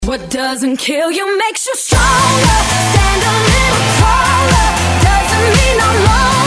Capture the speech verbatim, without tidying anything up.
What doesn't kill you makes you stronger. Stand a little taller. Doesn't mean I'm wrong.